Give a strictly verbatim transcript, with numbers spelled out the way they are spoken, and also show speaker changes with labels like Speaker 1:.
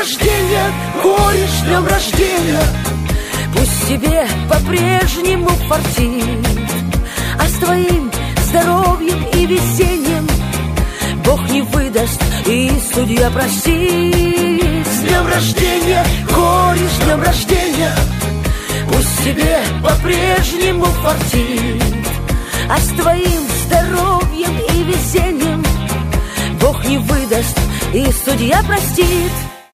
Speaker 1: рождения, кореш, с днем рождения. Пусть тебе по-прежнему фартит, а с твоим здоровьем и весенним Бог не выдаст и судья простит. С днем рождения, кореш, с днем рождения. Пусть тебе по-прежнему фартит, а с твоим здоровьем и весенним Бог не выдаст и судья простит.